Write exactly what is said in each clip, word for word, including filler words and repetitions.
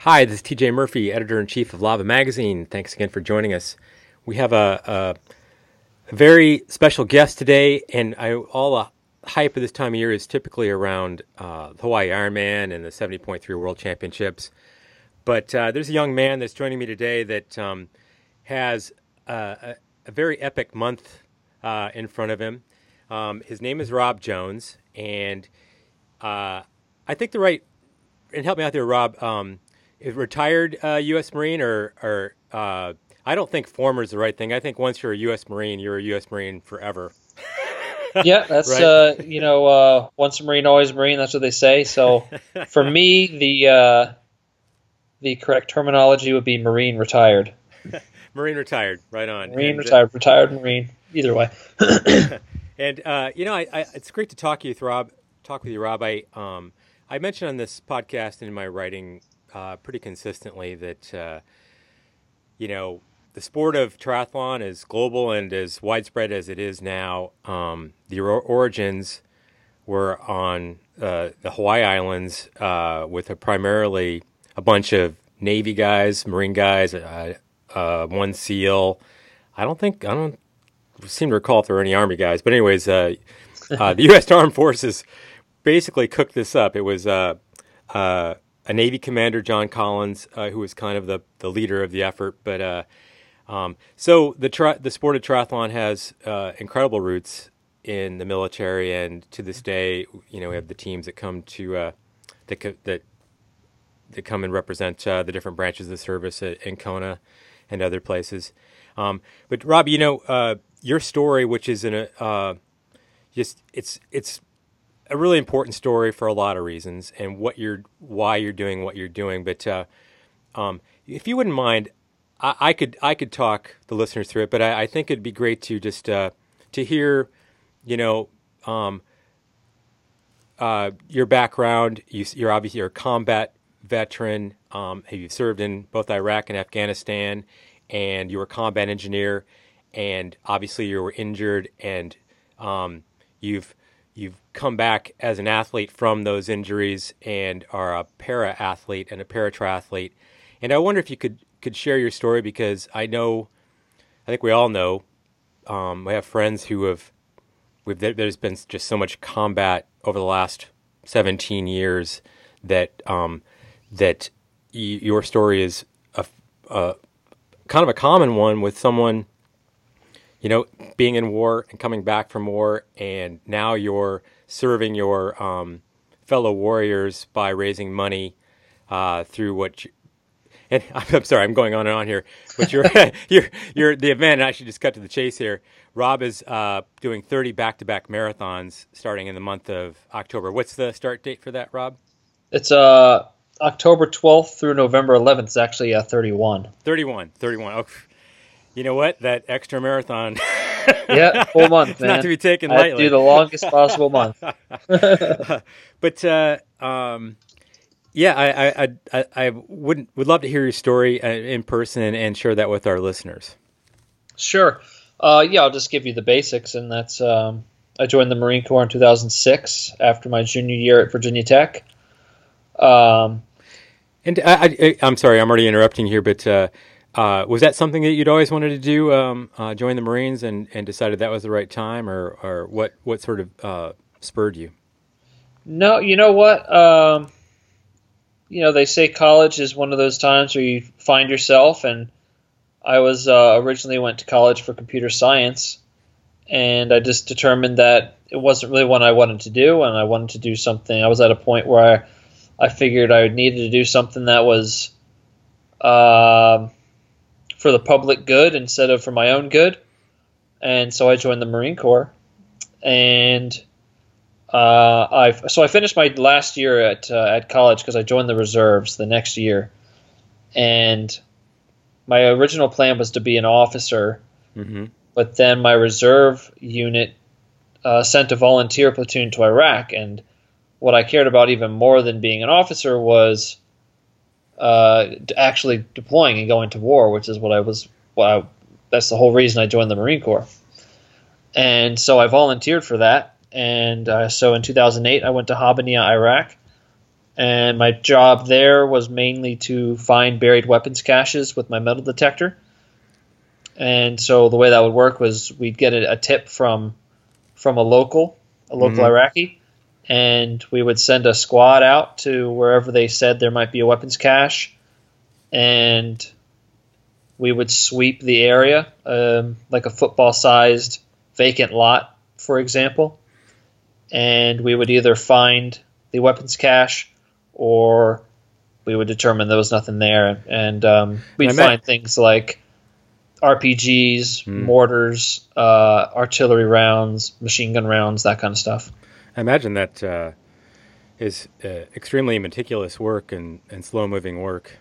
Hi, this is T J Murphy, editor-in-chief of Lava Magazine. Thanks again for joining us. We have a, a, a very special guest today, and I, all the hype of this time of year is typically around uh, the Hawaii Ironman and the seventy point three World Championships. But uh, there's a young man that's joining me today that um, has uh, a, a very epic month uh, in front of him. Um, his name is Rob Jones, and uh, I think the right, and help me out there, Rob, um, is retired uh, U S Marine or, or uh, I don't think former is the right thing. I think once you're a U S Marine, you're a U S Marine forever. Yeah, that's, right? uh, you know, uh, once a Marine, always a Marine. That's what they say. So for me, the uh, the correct terminology would be Marine retired. Marine retired, right on. Marine and, retired, uh, retired Marine, either way. and, uh, you know, I, I, it's great to talk to you, Rob. Talk with you, Rob. I, um, I mentioned on this podcast and in my writing uh, pretty consistently that, uh, you know, the sport of triathlon is global and as widespread as it is now. Um, the or- origins were on uh, the Hawaii Islands uh, with a primarily a bunch of Navy guys, Marine guys, uh, uh, one SEAL. I don't think, I don't seem to recall if there were any Army guys. But anyways, uh, uh, the U S Armed Forces basically cooked this up. It was uh, uh, a Navy commander, John Collins, uh, who was kind of the, the leader of the effort. But uh, um, so the tri- the sport of triathlon has uh, incredible roots in the military, and to this day, you know, we have the teams that come to uh, that co- that that come and represent uh, the different branches of the service at, in Kona and other places. Um, but Rob, you know, uh, your story, which is in a uh, just it's it's a really important story for a lot of reasons, and what you're why you're doing what you're doing. But uh, um, if you wouldn't mind, I, I could I could talk the listeners through it, but I, I think it'd be great to just uh, to hear, you know, um, uh, your background. You, you're obviously you're a combat veteran. Um, you've served in both Iraq and Afghanistan, and you were a combat engineer, and obviously you were injured, and um, you've you've come back as an athlete from those injuries and are a para athlete and a para triathlete. And I wonder if you could could share your story, because I know, I think we all know, um, we have friends who have, we've, there's been just so much combat over the last seventeen years that um, that y- your story is a, a kind of a common one, with someone, you know, being in war and coming back from war, and now you're serving your um, fellow warriors by raising money uh, through what you, and I'm sorry, I'm going on and on here, but you're, you're, you're the event, and I should just cut to the chase here. Rob is uh, doing thirty back-to-back marathons starting in the month of October. What's the start date for that, Rob? It's uh, October twelfth through November eleventh. It's actually uh, thirty-one. thirty-one, thirty-one. Oh, you know what? That extra marathon. Yeah, full month, it's man. not to be taken I lightly. do the longest possible month. But uh, um, yeah, I, I, I, I would would love to hear your story uh, in person and, and share that with our listeners. Sure. Uh, yeah, I'll just give you the basics, and that's um, I joined the Marine Corps in two thousand six after my junior year at Virginia Tech. Um, and I, I, I'm sorry, I'm already interrupting here, but uh, uh, was that something that you'd always wanted to do, um, uh, join the Marines, and, and decided that was the right time, or, or what, what sort of uh, spurred you? No, you know what? Um, you know, they say college is one of those times where you find yourself, and I was uh, originally went to college for computer science, and I just determined that it wasn't really what I wanted to do, and I wanted to do something. I was at a point where I, I figured I needed to do something that was uh, for the public good instead of for my own good, and so I joined the Marine Corps, and uh, I so I finished my last year at uh, at college because I joined the reserves the next year, and my original plan was to be an officer, mm-hmm. but then my reserve unit uh, sent a volunteer platoon to Iraq, and what I cared about even more than being an officer was uh, actually deploying and going to war, which is what I was. Well, I, that's the whole reason I joined the Marine Corps, and so I volunteered for that. And uh, so in two thousand eight, I went to Habbaniyah, Iraq, And my job there was mainly to find buried weapons caches with my metal detector. And so the way that would work was we'd get a, a tip from from a local, a local Mhm. Iraqi, and we would send a squad out to wherever they said there might be a weapons cache, and we would sweep the area, um, like a football-sized vacant lot, for example, and we would either find the weapons cache or we would determine there was nothing there, and um, we'd And I met- find things like R P Gs, Mm. mortars, uh, artillery rounds, machine gun rounds, that kind of stuff. I imagine that uh, is uh, extremely meticulous work and, and slow-moving work.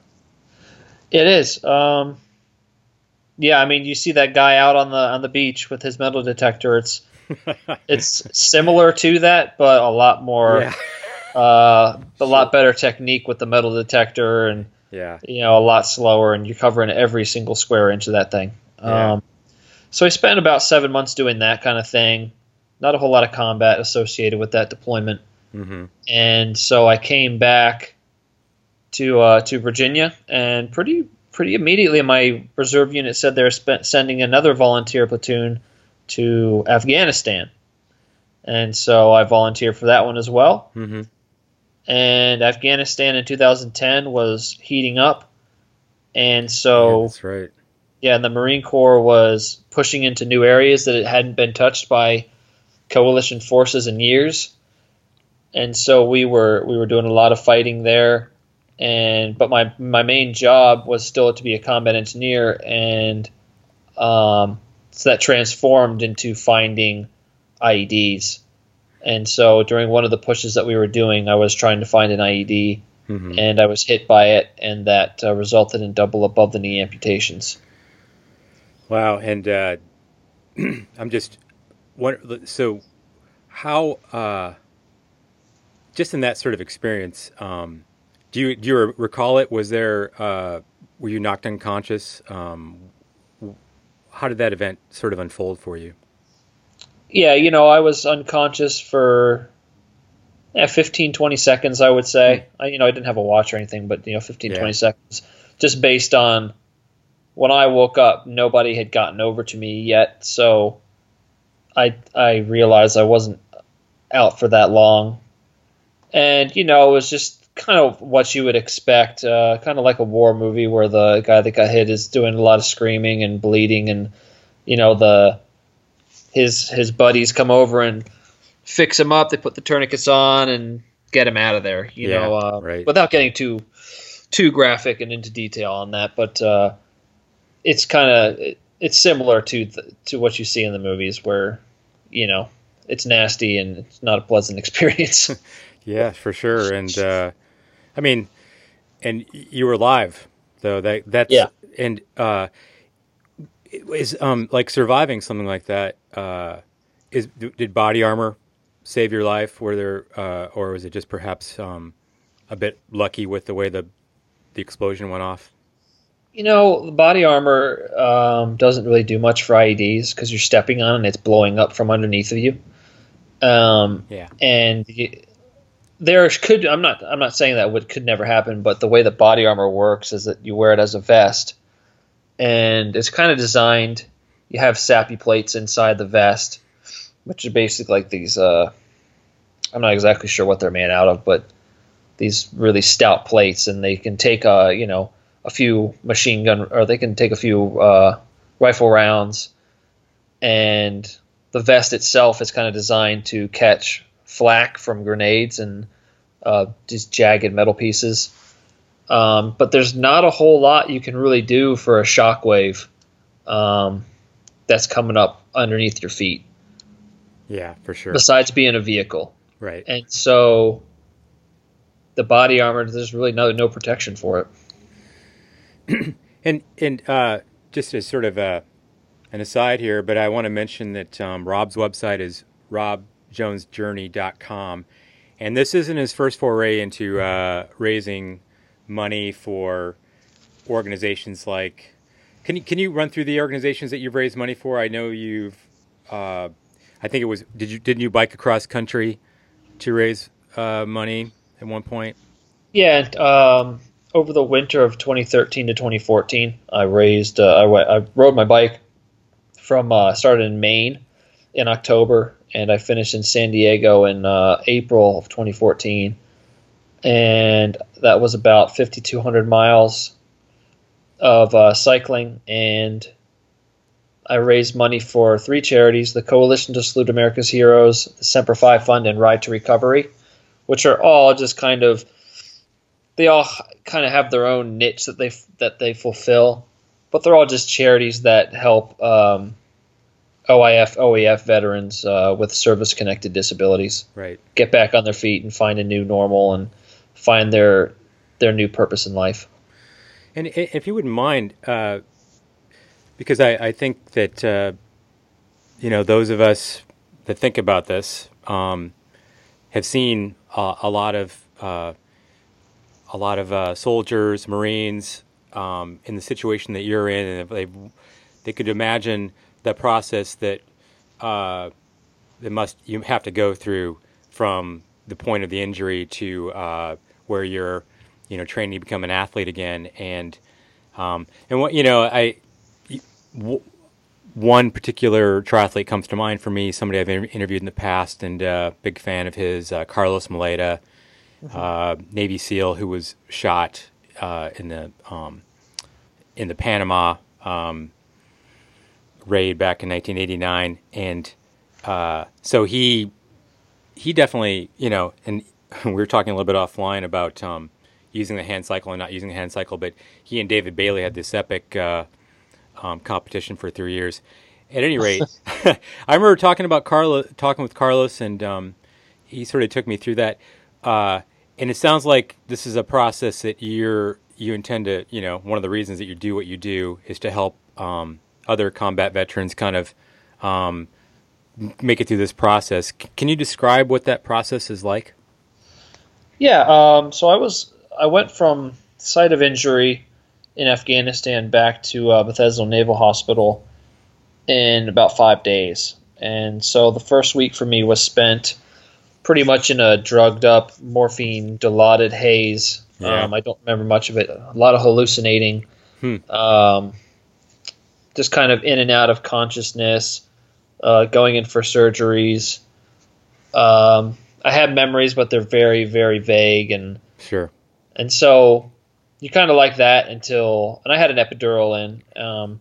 It is. Um, yeah, I mean, you see that guy out on the on the beach with his metal detector. It's it's similar to that, but a lot more, Yeah. uh, a lot better technique with the metal detector, and Yeah. you know, a lot slower, and you're covering every single square inch of that thing. Yeah. Um, so I spent about seven months doing that kind of thing. Not a whole lot of combat associated with that deployment. Mm-hmm. And so I came back to uh, to Virginia, and pretty pretty immediately my reserve unit said they're sp- sending another volunteer platoon to Afghanistan, and so I volunteered for that one as well. Mm-hmm. And Afghanistan in two thousand ten was heating up, and Yeah, so that's right. yeah, and the Marine Corps was pushing into new areas that it hadn't been touched by coalition forces in years. And so we were we were doing a lot of fighting there, and but my my main job was still to be a combat engineer, and um, so that transformed into finding I E Ds. And so during one of the pushes that we were doing, I was trying to find an I E D, Mm-hmm. and I was hit by it, and that uh, resulted in double above the knee amputations. Wow. And uh, I'm just wonder, so how uh, just in that sort of experience, um, do you do you recall it? Was there uh, were you knocked unconscious? Um, how did that event sort of unfold for you? Yeah, you know, I was unconscious for yeah, fifteen, twenty seconds, I would say. I, you know, I didn't have a watch or anything, but, you know, fifteen, Yeah. twenty seconds. Just based on when I woke up, nobody had gotten over to me yet. So I, I realized I wasn't out for that long. And, you know, it was just kind of what you would expect, uh, kind of like a war movie where the guy that got hit is doing a lot of screaming and bleeding, and, you know, the his his buddies come over and fix him up. They put the tourniquets on and get him out of there. You Yeah, know, uh, right. without getting too too graphic and into detail on that, but uh, it's kind of it, it's similar to the, to what you see in the movies, where you know it's nasty and it's not a pleasant experience. Yeah, for sure. And uh, I mean, and you were live, though. That that's Yeah. And uh, it was um like surviving something like that. Uh, is did body armor save your life? Were there, uh, or was it just perhaps um, a bit lucky with the way the the explosion went off? You know, the body armor um, doesn't really do much for I E Ds because you're stepping on it and it's blowing up from underneath of you. Um, Yeah. and you, there could I'm not I'm not saying that would could never happen, but the way that body armor works is that you wear it as a vest, and it's kind of designed. You have sappy plates inside the vest, which are basically like these. Uh, I'm not exactly sure what they're made out of, but these really stout plates, and they can take a you know a few machine gun, or they can take a few uh, rifle rounds, and the vest itself is kind of designed to catch flak from grenades and uh, these jagged metal pieces. Um, but there's not a whole lot you can really do for a shockwave um, that's coming up underneath your feet, Yeah, for sure. besides being a vehicle. Right. And so the body armor, there's really no no protection for it. And and uh, just as sort of a, an aside here, but I want to mention that um, Rob's website is rob jones journey dot com, and this isn't his first foray into uh, raising money for organizations like. Can you can you run through the organizations that you've raised money for? I know you've. Uh, I think it was. Did you didn't you bike across country to raise uh, money at one point? Yeah, and, um, over the winter of twenty thirteen to twenty fourteen, I raised, uh, I, went, I rode my bike from, uh, started in Maine in October, and I finished in San Diego in uh, April of twenty fourteen. And that was about fifty-two hundred miles of uh, cycling, and I raised money for three charities: the Coalition to Salute America's Heroes, the Semper Fi Fund, and Ride to Recovery, which are all just kind of, they all kind of have their own niche that they that they fulfill, but they're all just charities that help um, O I F, O E F veterans uh, with service-connected disabilities Right. get back on their feet and find a new normal and find their their new purpose in life. And i- if you wouldn't mind, uh, because I, I think that uh, you know those of us that think about this um, have seen uh, a lot of uh, a lot of uh, soldiers, Marines um, in the situation that you're in, and if they they could imagine the process that uh, that must you have to go through from the point of the injury to uh, where you're, you know, training to become an athlete again. And um, and what you know, I w- one particular triathlete comes to mind for me. Somebody I've in- interviewed in the past, and uh, big fan of his, uh, Carlos Maleta, mm-hmm. uh, Navy SEAL who was shot uh, in the um, in the Panama um, raid back in nineteen eighty-nine, and uh, so he he definitely, you know, and we were talking a little bit offline about um, using the hand cycle and not using the hand cycle, but he and David Bailey had this epic uh, um, competition for three years. At any rate, I remember talking about Carlos, talking with Carlos, and um, he sort of took me through that. Uh, and it sounds like this is a process that you're you intend to, you know, one of the reasons that you do what you do is to help um, other combat veterans kind of um, make it through this process. C- can you describe what that process is like? Yeah, um, so I was I went from site of injury in Afghanistan back to uh, Bethesda Naval Hospital in about five days. And so the first week for me was spent pretty much in a drugged up, morphine dilaudid haze. Yeah. Um, I don't remember much of it. A lot of hallucinating. Hmm. Um, just kind of in and out of consciousness, uh, going in for surgeries. Um, I have memories, but they're very, very vague. And Sure. and so you kind of like that until, and I had an epidural in. Um,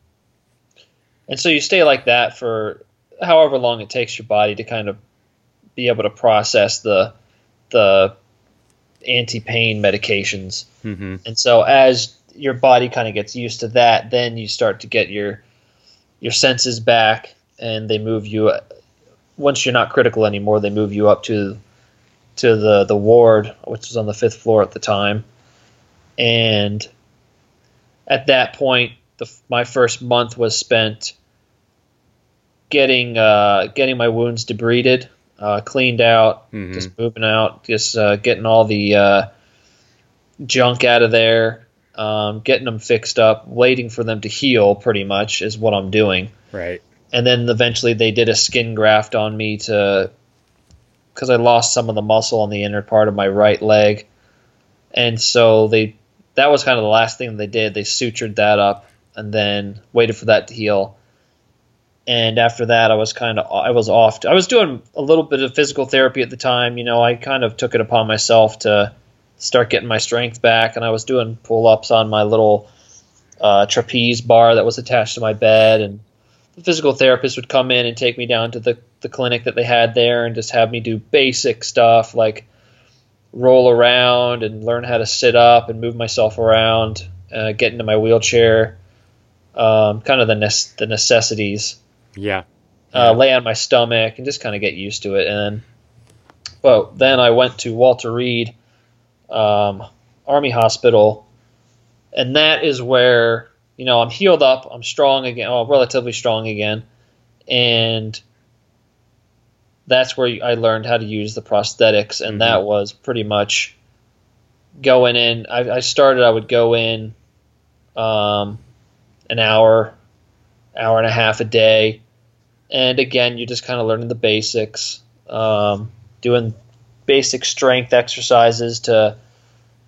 and so you stay like that for however long it takes your body to kind of be able to process the the anti-pain medications. Mm-hmm. And so as your body kind of gets used to that, then you start to get your your senses back, and they move you, once you're not critical anymore, they move you up to to the the ward, which was on the fifth floor at the time. And at that point, the, my first month was spent getting uh, getting my wounds debrided, uh, cleaned out, Mm-hmm. just moving out, just uh, getting all the uh, junk out of there, um, getting them fixed up, waiting for them to heal. Pretty much is what I'm doing. Right. And then eventually they did a skin graft on me to, because I lost some of the muscle on the inner part of my right leg, and so they that was kind of the last thing they did. They sutured that up and then waited for that to heal. And after that, I was kind of I was off. I was doing a little bit of physical therapy at the time. You know, I kind of took it upon myself to start getting my strength back, and I was doing pull-ups on my little uh, trapeze bar that was attached to my bed. And the physical therapist would come in and take me down to the, the clinic that they had there and just have me do basic stuff like roll around and learn how to sit up and move myself around, uh, get into my wheelchair, um, kind of the ne- the necessities. Yeah. Uh, lay on my stomach and just kind of get used to it. And then, well, then I went to Walter Reed um, Army Hospital, and that is where, you know, I'm healed up, I'm strong again, well, relatively strong again, and that's where I learned how to use the prosthetics, and mm-hmm. that was pretty much going in. I, I started, I would go in um, an hour, hour and a half a day, and again, you're just kind of learning the basics, um, doing basic strength exercises to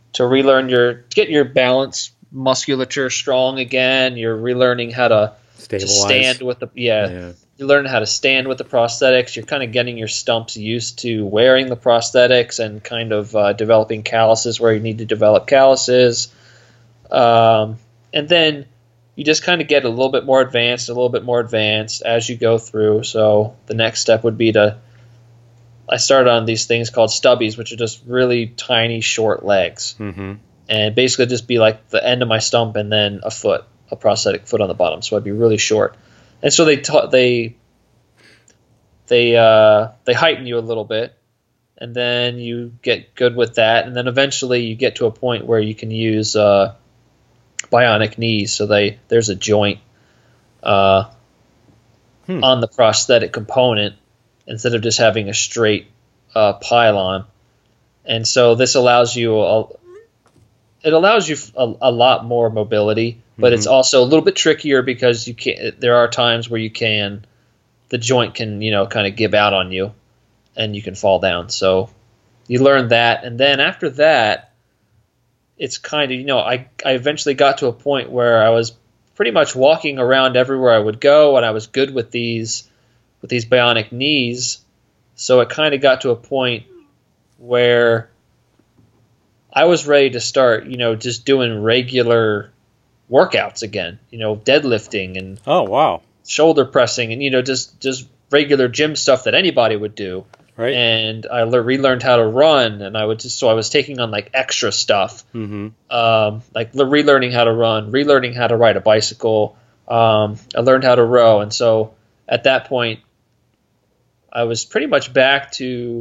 to relearn your to get your balance musculature strong again. You're relearning how to, to stand with the yeah, yeah. You're learning how to stand with the prosthetics. You're kind of getting your stumps used to wearing the prosthetics and kind of uh, developing calluses where you need to develop calluses. Um, and then you just kind of get a little bit more advanced, a little bit more advanced as you go through. So the next step would be to I started on these things called stubbies, which are just really tiny, short legs. Mm-hmm. And basically just be like the end of my stump and then a foot, a prosthetic foot on the bottom. So I'd be really short. And so they ta- they they uh, they heighten you a little bit, and then you get good with that. And then eventually you get to a point where you can use uh, bionic knees. So they there's a joint uh, hmm. on the prosthetic component, instead of just having a straight uh, pylon. And so this allows you a, it allows you a, a lot more mobility, but mm-hmm. it's also a little bit trickier because you can there are times where you can the joint can, you know, kind of give out on you and you can fall down. So you learn that, and then after that it's kind of, you know, I I eventually got to a point where I was pretty much walking around everywhere I would go, and I was good with these with these bionic knees. So it kind of got to a point where I was ready to start, you know, just doing regular workouts again, you know, deadlifting and oh wow, shoulder pressing, and you know, just just regular gym stuff that anybody would do. Right. And I le- relearned how to run, and I would just so I was taking on like extra stuff, mm-hmm. um, like le- relearning how to run, relearning how to ride a bicycle. Um, I learned how to row, and so at that point, I was pretty much back to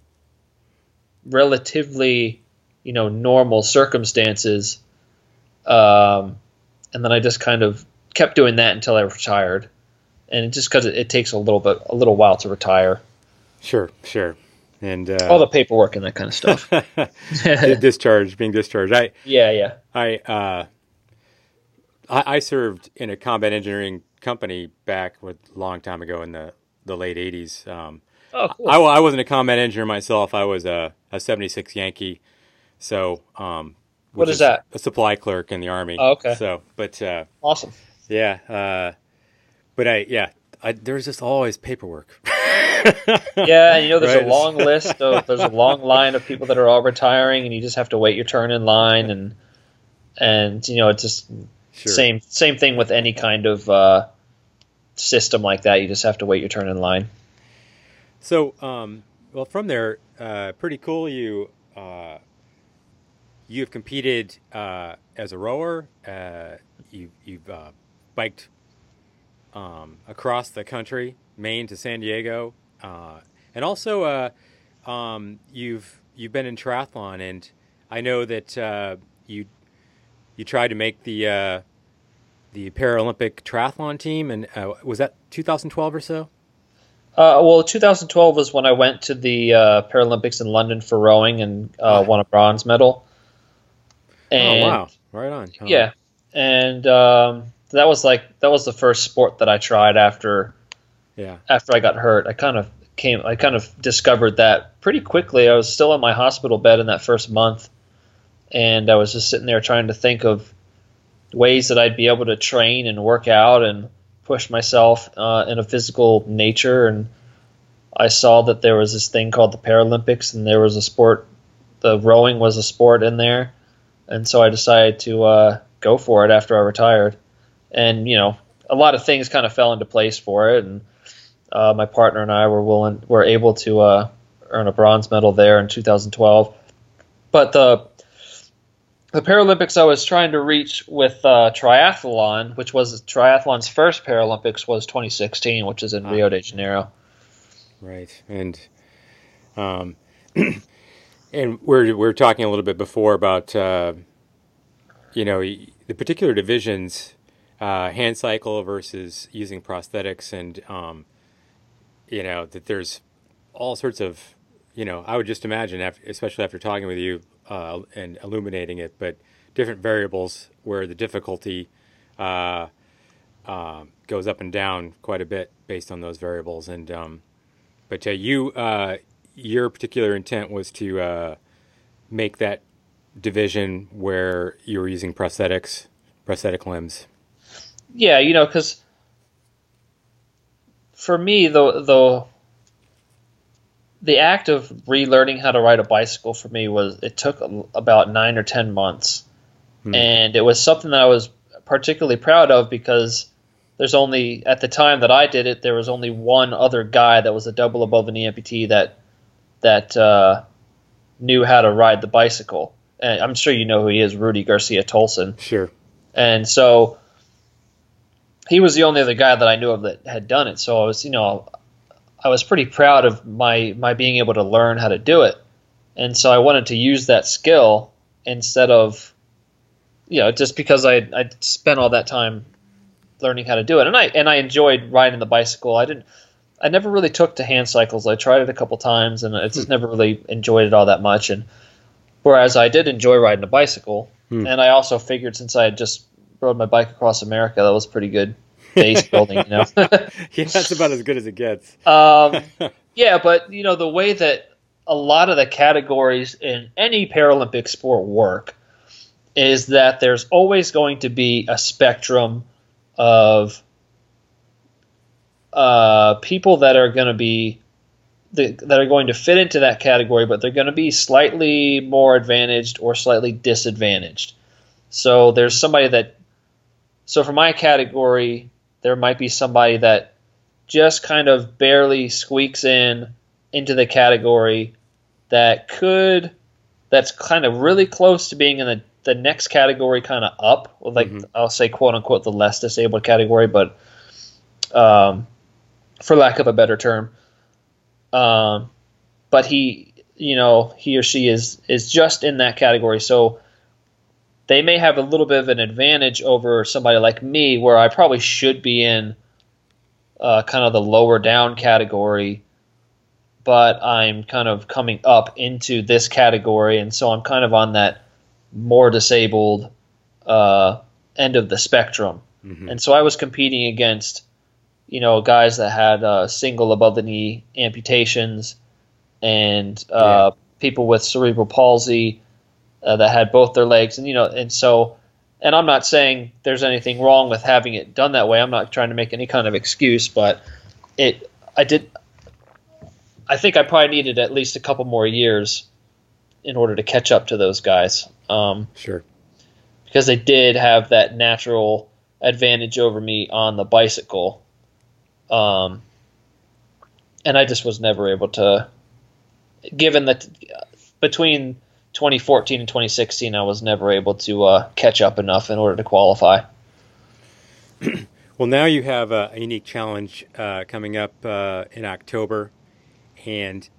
relatively, you know, normal circumstances. Um, and then I just kind of kept doing that until I retired. And just because it, it takes a little bit, a little while to retire. Sure, sure. And uh, all the paperwork and that kind of stuff. Discharged, being discharged. I yeah, yeah. I uh, I, I served in a combat engineering company back with a long time ago in the the late eighties. Um, oh, cool. I, I wasn't a combat engineer myself. I was a, a seventy-six Yankee. So, um, what is, is that? A supply clerk in the Army. Oh, okay. So, but uh, awesome. Yeah, uh, but I yeah, I, there's just always paperwork. Yeah, and you know, there's right. a long list of there's a long line of people that are all retiring, and you just have to wait your turn in line, and and you know, it's just sure. same same thing with any kind of uh, system like that. You just have to wait your turn in line. So, um, well, from there, uh, pretty cool. You uh, you have competed uh, as a rower. Uh, you, you've uh, biked um, across the country, Maine to San Diego, uh, and also uh, um, you've you've been in triathlon. And I know that uh, you you tried to make the uh, the Paralympic triathlon team, and uh, was that two thousand twelve or so? Uh, well, two thousand twelve was when I went to the uh, Paralympics in London for rowing and uh, won a bronze medal. And, oh wow! Right on. Oh. Yeah, and um, that was like that was the first sport that I tried after. Yeah. After I got hurt, I kind of came. I kind of discovered that pretty quickly. I was still in my hospital bed in that first month, and I was just sitting there trying to think of ways that I'd be able to train and work out and push myself uh, in a physical nature. And I saw that there was this thing called the Paralympics, and there was a sport. The rowing was a sport in there, and so I decided to uh, go for it after I retired. And you know, a lot of things kind of fell into place for it, and uh, my partner and I were willing, were able to uh, earn a bronze medal there in two thousand twelve. But the the Paralympics I was trying to reach with uh, triathlon, which was triathlon's first Paralympics, was twenty sixteen, which is in ah. Rio de Janeiro. Right, and um, and we're we're talking a little bit before about uh, you know, the particular divisions, uh, hand cycle versus using prosthetics, and um, you know, that there's all sorts of, you know, I would just imagine, after, especially after talking with you uh, and illuminating it, but different variables where the difficulty uh, uh, goes up and down quite a bit based on those variables. And um, but uh, you, uh, your particular intent was to uh, make that division where you were using prosthetics, prosthetic limbs. Yeah, you know, because for me, the the the act of relearning how to ride a bicycle for me was it took about nine or ten months, hmm. and it was something that I was particularly proud of because there's only at the time that I did it, there was only one other guy that was a double above the knee amputee that that uh, knew how to ride the bicycle. And I'm sure you know who he is, Rudy Garcia Tolson. Sure. And so he was the only other guy that I knew of that had done it. So I was, you know, I was pretty proud of my my being able to learn how to do it. And so I wanted to use that skill instead of, you know, just because I I spent all that time learning how to do it. And I and I enjoyed riding the bicycle. I didn't I never really took to hand cycles. I tried it a couple times and I just never really enjoyed it all that much. And whereas I did enjoy riding a bicycle, hmm. and I also figured since I had just rode my bike across America, that was pretty good base building, you know. Yeah, that's about as good as it gets. um, yeah, but you know the way that a lot of the categories in any Paralympic sport work is that there's always going to be a spectrum of uh, people that are going to be the, that are going to fit into that category, but they're going to be slightly more advantaged or slightly disadvantaged. So there's somebody that so for my category, there might be somebody that just kind of barely squeaks in into the category that could that's kind of really close to being in the the next category kind of up, like mm-hmm. I'll say quote unquote the less disabled category, but um, for lack of a better term, um, but he, you know, he or she is is just in that category, so they may have a little bit of an advantage over somebody like me, where I probably should be in uh, kind of the lower down category, but I'm kind of coming up into this category, and so I'm kind of on that more disabled uh, end of the spectrum. Mm-hmm. And so I was competing against, you know, guys that had uh, single above the knee amputations and uh, yeah. people with cerebral palsy uh, that had both their legs. And, you know, and so, and I'm not saying there's anything wrong with having it done that way. I'm not trying to make any kind of excuse, but it, I did, I think I probably needed at least a couple more years in order to catch up to those guys. Um, sure. Because they did have that natural advantage over me on the bicycle. Um, and I just was never able to, given that between twenty fourteen and twenty sixteen, I was never able to uh, catch up enough in order to qualify. Well, now you have a, a unique challenge uh, coming up uh, in October, and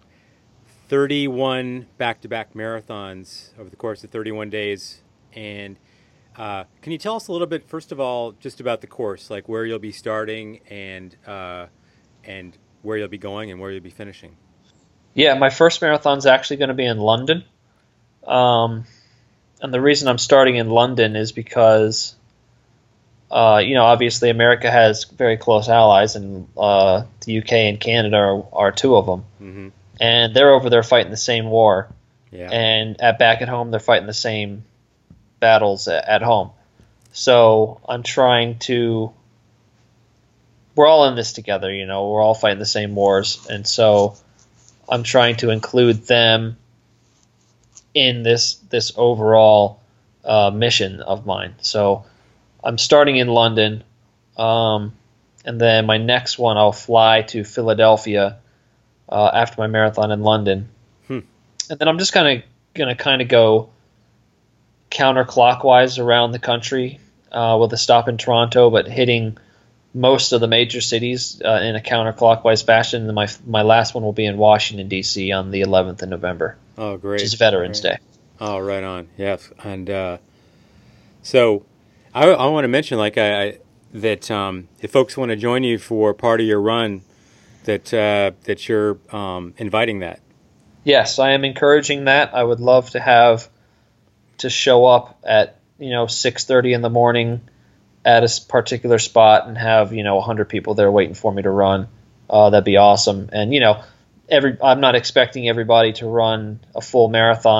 thirty-one back-to-back marathons over the course of thirty-one days. And uh, can you tell us a little bit, first of all, just about the course, like where you'll be starting and uh, and where you'll be going and where you'll be finishing? Yeah, my first marathon is actually going to be in London. Um, and the reason I'm starting in London is because, uh, you know, obviously America has very close allies, and uh, the U K and Canada are, are two of them. Mm-hmm. And they're over there fighting the same war. Yeah. And at back at home, they're fighting the same battles at, at home. So I'm trying to – we're all in this together, you know. We're all fighting the same wars. And so I'm trying to include them in this this overall uh, mission of mine. So I'm starting in London. Um, and then my next one, I'll fly to Philadelphia Uh, after my marathon in London. Hmm. And then I'm just kind of going to kind of go counterclockwise around the country uh, with a stop in Toronto, but hitting most of the major cities uh, in a counterclockwise fashion. And my my last one will be in Washington, D C on the eleventh of November. Oh, great. Which is Veterans great. Day. Oh, right on. Yes. And uh, so I, I want to mention like I, I that um, if folks want to join you for part of your run, that uh, that you're um, inviting that. Yes, I am encouraging that. I would love to have to show up at, you know, six thirty in the morning at a particular spot and have, you know, one hundred people there waiting for me to run. Uh, that'd be awesome. And, you know, every I'm not expecting everybody to run a full marathon.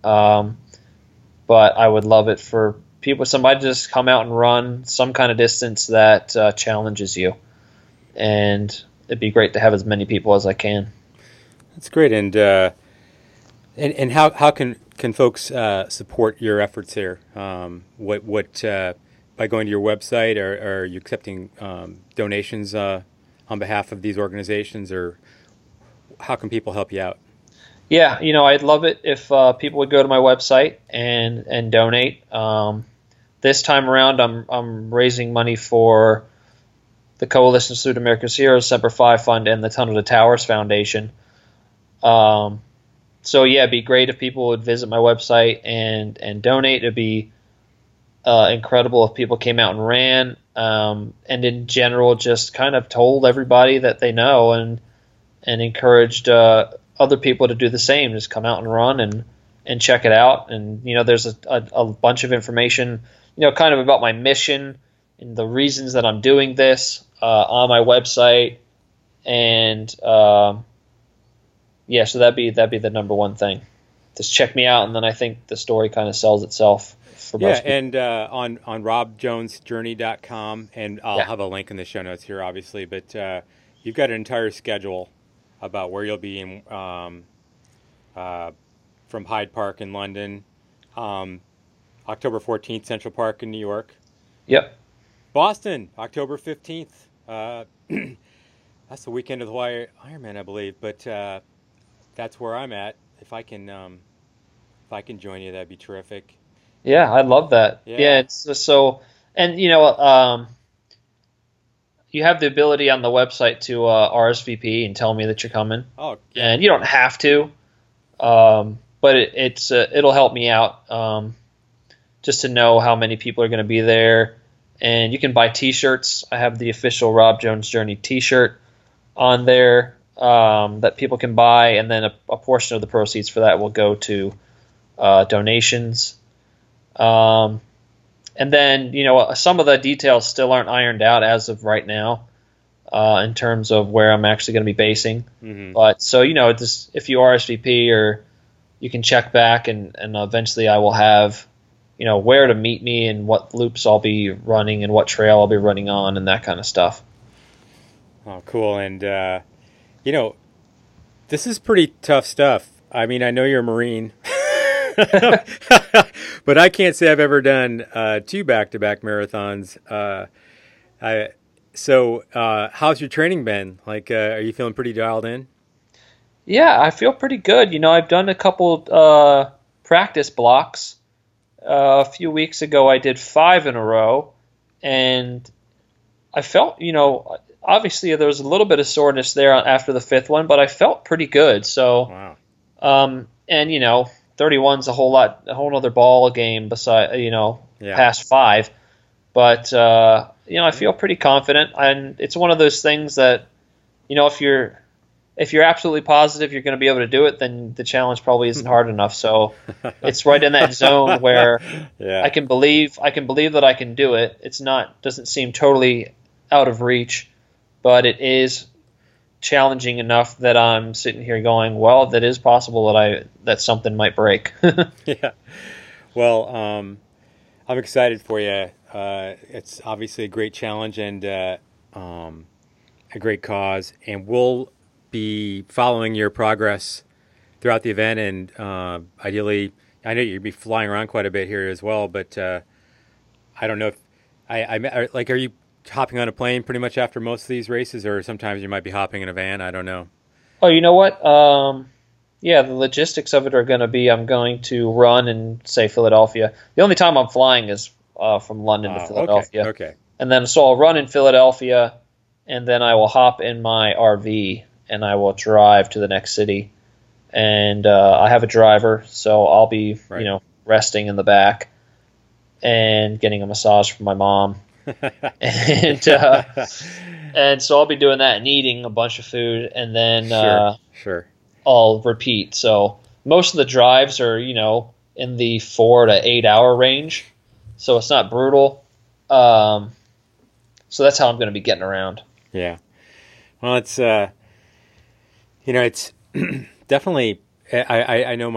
Um, but I would love it for people, somebody to just come out and run some kind of distance that uh, challenges you. And it'd be great to have as many people as I can. That's great. And uh, and and how how can can folks uh, support your efforts here? Um, what what uh, by going to your website, or, or are you accepting um, donations uh, on behalf of these organizations, or how can people help you out? Yeah, you know, I'd love it if uh, people would go to my website and and donate. Um, this time around, I'm I'm raising money for the Coalition to Salute America's Heroes, Semper Fi Fund, and the Tunnel to Towers Foundation. Um, so yeah, it'd be great if people would visit my website and and donate. It'd be uh, incredible if people came out and ran, um, and in general, just kind of told everybody that they know and and encouraged uh, other people to do the same. Just come out and run and and check it out. And you know, there's a, a, a bunch of information, you know, kind of about my mission and the reasons that I'm doing this uh, on my website. And uh, yeah, so that'd be that'd be the number one thing. Just check me out, and then I think the story kind of sells itself for Yeah, most people. and uh, on on rob jones journey dot com, and I'll Yeah. have a link in the show notes here, obviously. But uh, you've got an entire schedule about where you'll be in, um, uh, from Hyde Park in London, um, October fourteenth, Central Park in New York, Yep. Boston, October fifteenth. Uh, that's the weekend of the Hawaii Ironman, I believe. But uh, that's where I'm at. If I can, um, if I can join you, that'd be terrific. Yeah, I love that. Yeah. Yeah, it's just so, and you know, um, you have the ability on the website to uh, R S V P and tell me that you're coming, Oh, yeah. and you don't have to, um, but it, it's uh, it'll help me out um, just to know how many people are going to be there. And you can buy T-shirts. I have the official Rob Jones Journey T-shirt on there um, that people can buy, and then a, a portion of the proceeds for that will go to uh, donations. Um, and then, you know, some of the details still aren't ironed out as of right now uh, in terms of where I'm actually going to be basing. Mm-hmm. But so, you know, just if you R S V P, or you can check back, and, and eventually I will have, you know, where to meet me and what loops I'll be running and what trail I'll be running on and that kind of stuff. Oh, cool. And, uh, you know, this is pretty tough stuff. I mean, I know you're a Marine, but I can't say I've ever done uh, two back-to-back marathons. Uh, I, so uh, how's your training been? Like, uh, are you feeling pretty dialed in? Yeah, I feel pretty good. You know, I've done a couple uh, practice blocks. Uh, a few weeks ago, I did five in a row, and I felt, you know, obviously there was a little bit of soreness there after the fifth one, but I felt pretty good. So, Wow. um, and you know, thirty-one's a whole lot, a whole other ball game beside, you know, Yeah. past five. But uh, you know, I feel pretty confident, and it's one of those things that, you know, if you're if you're absolutely positive you're going to be able to do it, then the challenge probably isn't hard enough. So it's right in that zone where Yeah. I can believe I can believe that I can do it. It's not doesn't seem totally out of reach, but it is challenging enough that I'm sitting here going, well, that is possible that I that something might break. Yeah. Well, um, I'm excited for you. Uh, it's obviously a great challenge and uh, um, a great cause, and we'll be following your progress throughout the event. And uh, ideally, I know you'll be flying around quite a bit here as well, but uh, I don't know if I, I like. Are you hopping on a plane pretty much after most of these races, or sometimes you might be hopping in a van? I don't know. Oh, you know what? Um, yeah, the logistics of it are going to be I'm going to run in, say, Philadelphia. The only time I'm flying is uh, from London to Oh, Philadelphia. Okay. Okay. And then so I'll run in Philadelphia, and then I will hop in my R V, and I will drive to the next city. And uh, I have a driver, so I'll be, Right. you know, resting in the back and getting a massage from my mom. and uh, and so I'll be doing that and eating a bunch of food, and then Sure. uh, Sure. I'll repeat. So most of the drives are, you know, in the four to eight hour range, so it's not brutal. Um, so that's how I'm going to be getting around. Yeah. Well, it's uh, you know, it's definitely. I, I I know my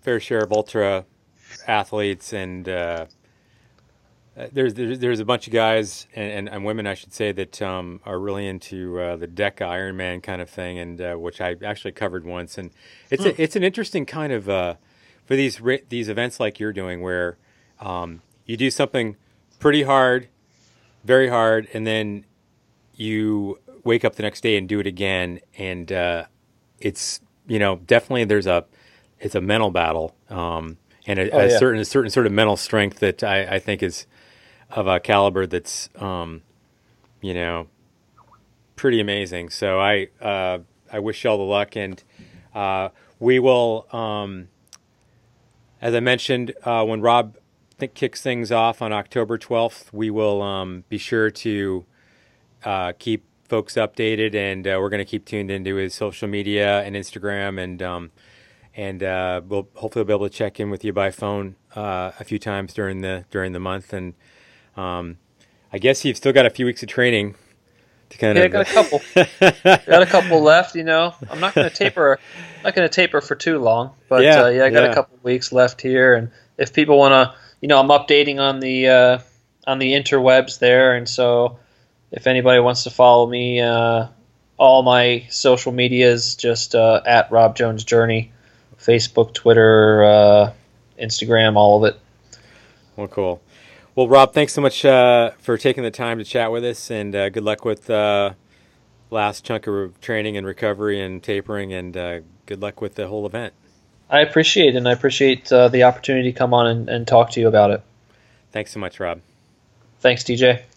fair share of ultra athletes, and uh, there's, there's there's a bunch of guys and, and, and women, I should say, that um, are really into uh, the DECA Ironman kind of thing, and uh, which I actually covered once. And it's a, it's an interesting kind of uh, for these these events like you're doing, where um, you do something pretty hard, very hard, and then you wake up the next day and do it again, and uh, it's, you know, definitely there's a it's a mental battle, um, and a, Oh, a yeah. certain a certain sort of mental strength that I, I think is of a caliber that's um, you know, pretty amazing. So I uh, I wish you all the luck, and uh, we will, um, as I mentioned, uh, when Rob th- kicks things off on October twelfth, we will um, be sure to uh, keep folks updated, and uh, we're going to keep tuned into his social media and Instagram, and um, and uh, we'll hopefully be able to check in with you by phone uh, a few times during the during the month. And um, I guess you've still got a few weeks of training to kind Yeah, I of. got a couple. got a couple left. You know, I'm not going to taper. Not going to taper for too long, but Yeah, uh, yeah, I got yeah. a couple weeks left here. And if people want to, you know, I'm updating on the uh, on the interwebs there, and so if anybody wants to follow me, uh, all my social media is just uh, at Rob Jones Journey, Facebook, Twitter, uh, Instagram, all of it. Well, cool. Well, Rob, thanks so much uh, for taking the time to chat with us, and uh, good luck with uh, last chunk of training and recovery and tapering, and uh, good luck with the whole event. I appreciate it, and I appreciate uh, the opportunity to come on and, and talk to you about it. Thanks so much, Rob. Thanks, T J.